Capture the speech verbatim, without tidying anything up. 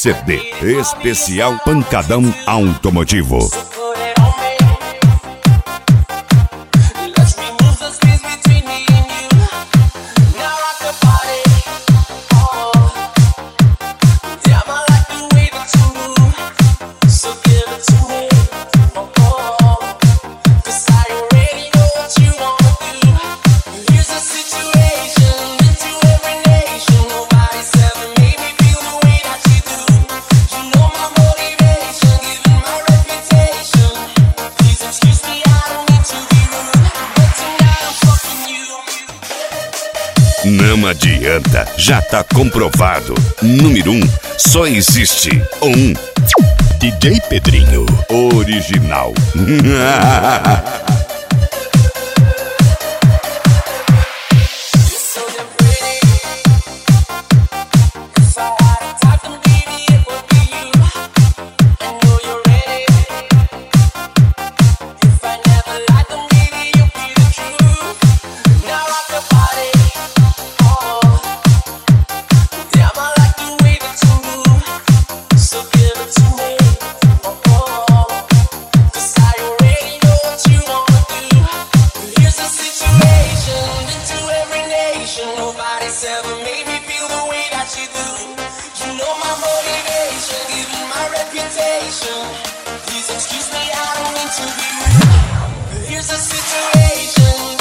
C D especial Pancadão Automotivo. Não adianta, já tá comprovado. Número um, só existe um. D J Pedrinho, original. Ever made me feel the way that you do. You know my motivation, given my reputation. Please excuse me, I don't mean to be rude. Here's the situation.